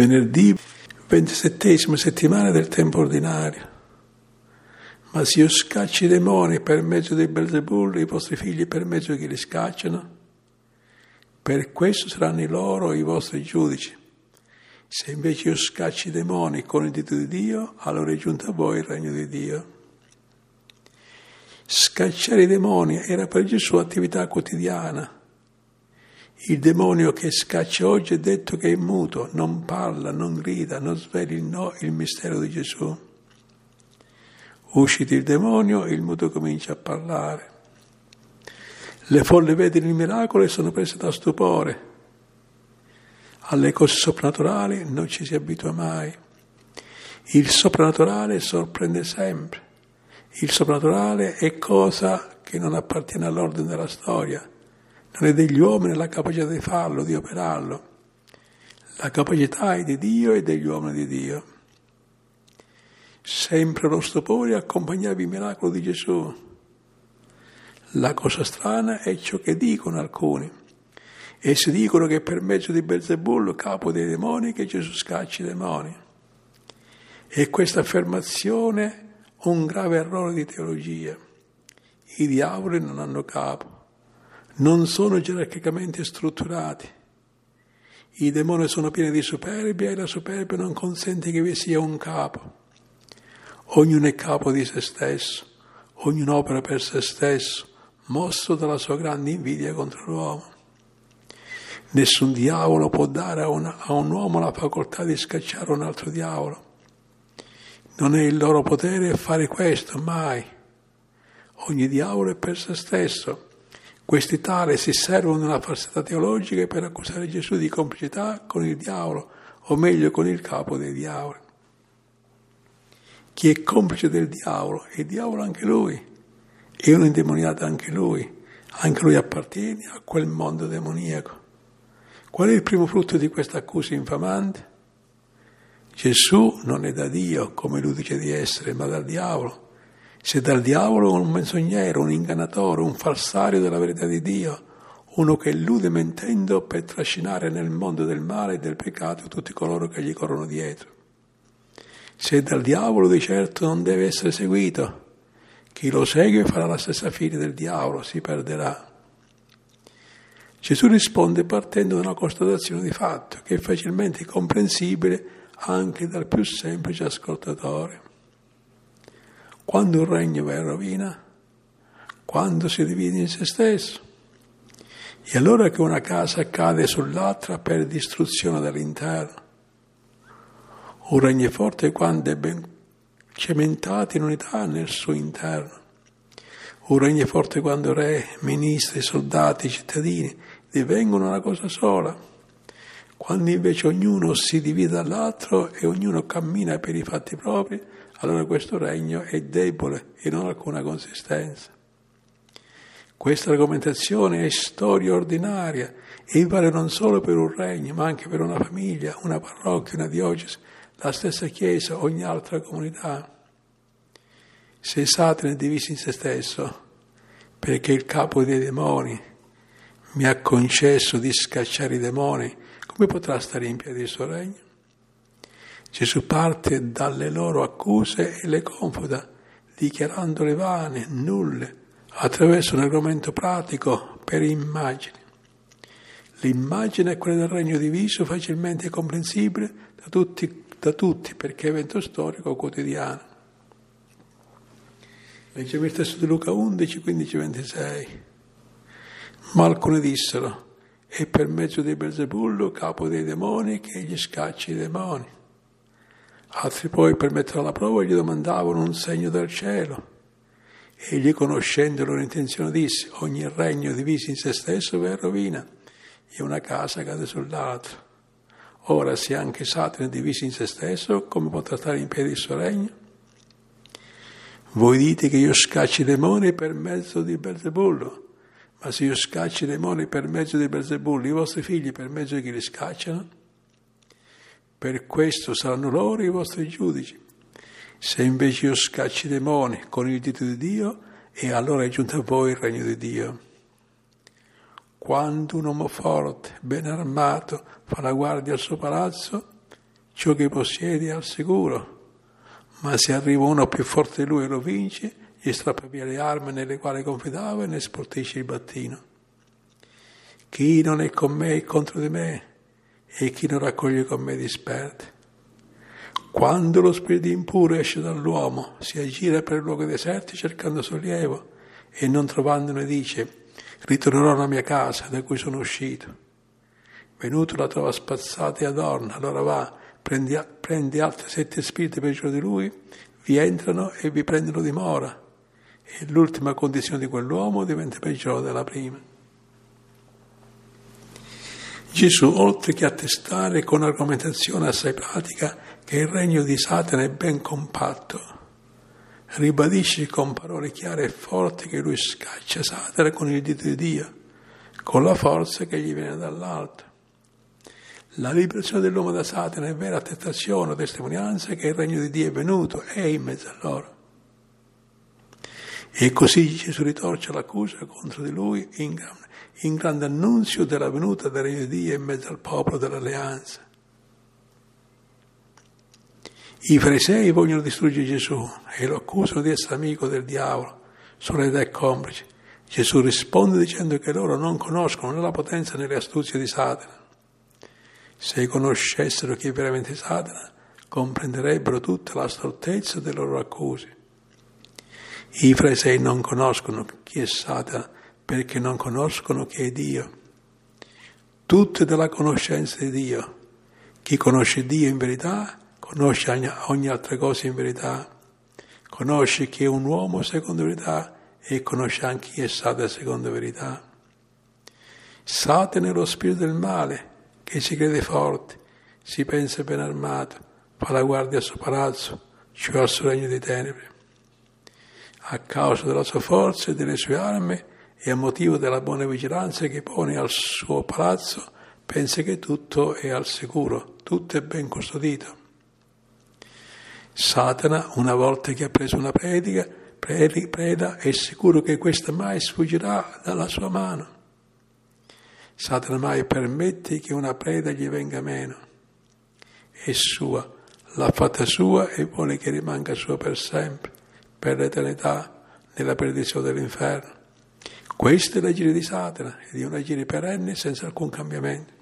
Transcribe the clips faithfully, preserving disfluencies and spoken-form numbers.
Venerdì, ventisettesima settimana del tempo ordinario. Ma se io scaccio i demoni per mezzo di Belzebul, i vostri figli per mezzo di chi li scacciano, per questo saranno loro i vostri giudici. Se invece io scaccio i demoni con il dito di Dio, allora è giunto a voi il regno di Dio. Scacciare i demoni era per Gesù attività quotidiana. Il demonio che scaccia oggi è detto che è muto, non parla, non grida, non svela il, no, il mistero di Gesù. Uscito il demonio, il muto comincia a parlare. Le folle vedono il miracolo e sono prese da stupore. Alle cose soprannaturali non ci si abitua mai. Il soprannaturale sorprende sempre. Il soprannaturale è cosa che non appartiene all'ordine della storia. Non è degli uomini la capacità di farlo, di operarlo. La capacità è di Dio e degli uomini di Dio. Sempre lo stupore accompagnava il miracolo di Gesù. La cosa strana è ciò che dicono alcuni. Essi dicono che per mezzo di Belzebul, capo dei demoni, che Gesù scaccia i demoni. E questa affermazione è un grave errore di teologia. I diavoli non hanno capo. Non sono gerarchicamente strutturati. I demoni sono pieni di superbia e la superbia non consente che vi sia un capo. Ognuno è capo di se stesso, ognuno opera per se stesso, mosso dalla sua grande invidia contro l'uomo. Nessun diavolo può dare a, una, a un uomo la facoltà di scacciare un altro diavolo. Non è il loro potere fare questo, mai. Ogni diavolo è per se stesso. Questi tali si servono della falsità teologica per accusare Gesù di complicità con il diavolo, o meglio con il capo dei diavoli. Chi è complice del diavolo è il diavolo anche lui, è un indemoniato anche lui, anche lui appartiene a quel mondo demoniaco. Qual è il primo frutto di questa accusa infamante? Gesù non è da Dio, come lui dice di essere, ma dal diavolo. Se dal diavolo è un menzognero, un ingannatore, un falsario della verità di Dio, uno che illude mentendo per trascinare nel mondo del male e del peccato tutti coloro che gli corrono dietro. Se dal diavolo di certo non deve essere seguito. Chi lo segue farà la stessa fine del diavolo, si perderà. Gesù risponde partendo da una constatazione di fatto che è facilmente comprensibile anche dal più semplice ascoltatore. Quando un regno va in rovina? Quando si divide in se stesso. E allora che una casa cade sull'altra per distruzione dall'interno. Un regno è forte quando è ben cementato in unità nel suo interno. Un regno è forte quando re, ministri, soldati, cittadini divengono una cosa sola. Quando invece ognuno si divide dall'altro e ognuno cammina per i fatti propri, allora questo regno è debole e non ha alcuna consistenza. Questa argomentazione è storia ordinaria e vale non solo per un regno, ma anche per una famiglia, una parrocchia, una diocesi, la stessa Chiesa, ogni altra comunità. Se Satana è diviso in se stesso, perché il capo dei demoni mi ha concesso di scacciare i demoni, come potrà stare in piedi il suo regno? Gesù parte dalle loro accuse e le confuta, dichiarandole vane, nulle, attraverso un argomento pratico per immagini. L'immagine è quella del regno diviso, facilmente comprensibile da tutti, da tutti perché è evento storico quotidiano. Leggiamo il testo di Luca undici, quindici, ventisei. Ma alcuni dissero: è per mezzo di Belzebul, capo dei demoni, che egli scaccia i demoni. Altri poi, per mettere alla prova, gli domandavano un segno dal cielo. Egli, conoscendo le loro intenzioni, disse: ogni regno diviso in se stesso va in rovina, e una casa cade sull'altra. Ora, se anche Satana è diviso in se stesso, come potrà stare in piedi il suo regno? Voi dite che io scaccio i demoni per mezzo di Belzebul, ma se io scaccio i demoni per mezzo di Belzebul, i vostri figli per mezzo di chi li scacciano? Per questo saranno loro i vostri giudici. Se invece io scaccio i demoni con il dito di Dio, e allora è giunto a voi il regno di Dio. Quando un uomo forte, ben armato, fa la guardia al suo palazzo, ciò che possiede è al sicuro, ma se arriva uno più forte di lui e lo vince, gli strappa via le armi nelle quali confidava e ne sportisce il battino. Chi non è con me è contro di me, e chi non raccoglie con me disperde. Quando lo spirito impuro esce dall'uomo, si aggira per i luoghi deserti cercando sollievo e non trovandone dice: ritornerò alla mia casa da cui sono uscito. Venuto la trova spazzata e adorna, allora va, prende, prende altri sette spiriti peggiori di lui, vi entrano e vi prendono dimora, e l'ultima condizione di quell'uomo diventa peggiore della prima. Gesù, oltre che attestare con argomentazione assai pratica che il regno di Satana è ben compatto, ribadisce con parole chiare e forti che lui scaccia Satana con il dito di Dio, con la forza che gli viene dall'alto. La liberazione dell'uomo da Satana è vera attestazione o testimonianza che il regno di Dio è venuto e è in mezzo a loro. E così Gesù ritorce l'accusa contro di lui in grande in grande annunzio della venuta del regno di Dio in mezzo al popolo dell'alleanza. I farisei vogliono distruggere Gesù e lo accusano di essere amico del diavolo, solidarietà e complice. Gesù risponde dicendo che loro non conoscono né la potenza né le astuzie di Satana. Se conoscessero chi è veramente Satana, comprenderebbero tutta la stoltezza delle loro accuse. I farisei non conoscono chi è Satana perché non conoscono chi è Dio. Tutto è della conoscenza di Dio. Chi conosce Dio in verità, conosce ogni, ogni altra cosa in verità. Conosce chi è un uomo secondo verità e conosce anche chi è Satana secondo verità. Satana è lo spirito del male, che si crede forte, si pensa ben armato, fa la guardia al suo palazzo, cioè al suo regno di tenebre. A causa della sua forza e delle sue armi, e a motivo della buona vigilanza che pone al suo palazzo, pensa che tutto è al sicuro, tutto è ben custodito. Satana, una volta che ha preso una predica, preda, è sicuro che questa mai sfuggirà dalla sua mano. Satana mai permette che una preda gli venga meno. È sua, l'ha fatta sua e vuole che rimanga sua per sempre, per l'eternità, nella perdizione dell'inferno. Questo è l'agire di Satana, ed è un agire perenne senza alcun cambiamento.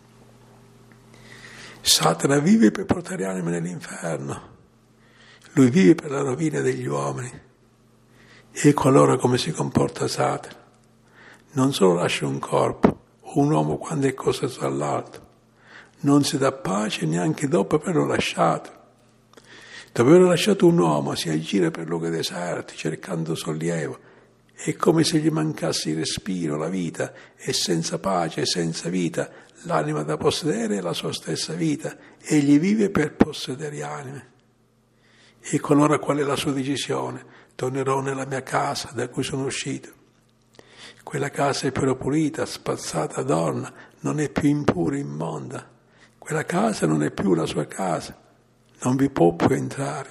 Satana vive per portare anime nell'inferno, lui vive per la rovina degli uomini. Ecco allora come si comporta Satana. Non solo lascia un corpo, un uomo quando è costretto dall'alto, non si dà pace neanche dopo averlo lasciato. Dopo aver lasciato un uomo si aggira per luoghi deserti cercando sollievo. È come se gli mancasse il respiro, la vita, e senza pace, senza vita, l'anima da possedere è la sua stessa vita, egli vive per possedere anime. Ecco allora qual è la sua decisione: tornerò nella mia casa da cui sono uscito. Quella casa è però pulita, spazzata, adorna, non è più impura, immonda. Quella casa non è più la sua casa, non vi può più entrare.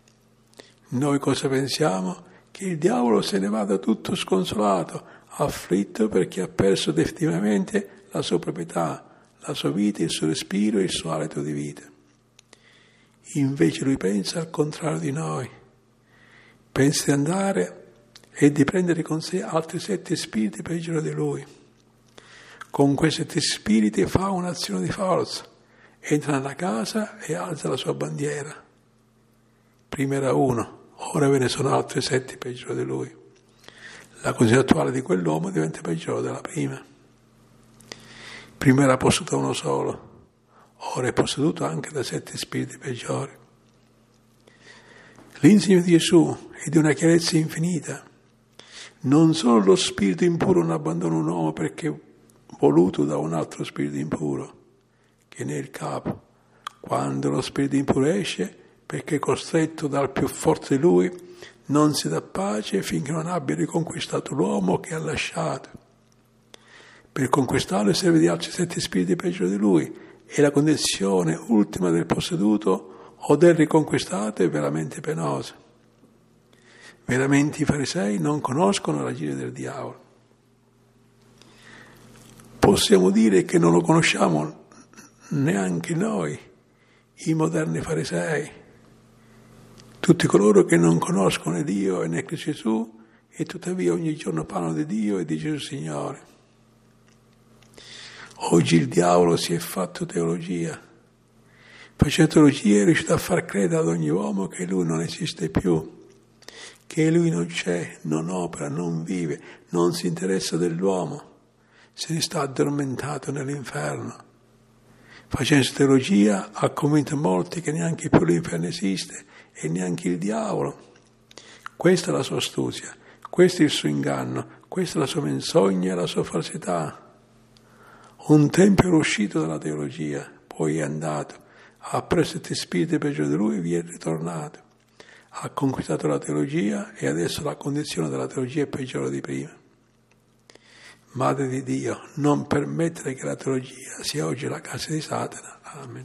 Noi cosa pensiamo? Che il diavolo se ne vada tutto sconsolato, afflitto perché ha perso definitivamente la sua proprietà, la sua vita, il suo respiro e il suo alito di vita. Invece lui pensa al contrario di noi. Pensa di andare e di prendere con sé altri sette spiriti peggiori di lui. Con quei sette spiriti fa un'azione di forza, entra nella casa e alza la sua bandiera. Prima era uno. Ora ve ne sono altri sette peggiori di lui. La condizione attuale di quell'uomo diventa peggiore della prima. Prima era posseduto uno solo, ora è posseduto anche da sette spiriti peggiori. L'insegno di Gesù è di una chiarezza infinita. Non solo lo spirito impuro non abbandona un uomo perché voluto da un altro spirito impuro, che ne è il capo. Quando lo spirito impuro esce, perché costretto dal più forte di lui, non si dà pace finché non abbia riconquistato l'uomo che ha lasciato. Per conquistarlo serve di altri sette spiriti peggiori di lui, e la condizione ultima del posseduto o del riconquistato è veramente penosa. Veramente i farisei non conoscono l'agire del diavolo. Possiamo dire che non lo conosciamo neanche noi, i moderni farisei, tutti coloro che non conoscono Dio e né Cristo Gesù e tuttavia ogni giorno parlano di Dio e di Gesù Signore. Oggi il diavolo si è fatto teologia. Facendo teologia è riuscito a far credere ad ogni uomo che lui non esiste più, che lui non c'è, non opera, non vive, non si interessa dell'uomo, se ne sta addormentato nell'inferno. Facendo teologia ha convinto molti che neanche più l'inferno esiste e neanche il diavolo. Questa è la sua astuzia, questo è il suo inganno, questa è la sua menzogna e la sua falsità. Un tempo era uscito dalla teologia, poi è andato, ha preso tutti spiriti peggio di lui e vi è ritornato. Ha conquistato la teologia e adesso la condizione della teologia è peggiore di prima. Madre di Dio, non permettere che la teologia sia oggi la casa di Satana. Amen.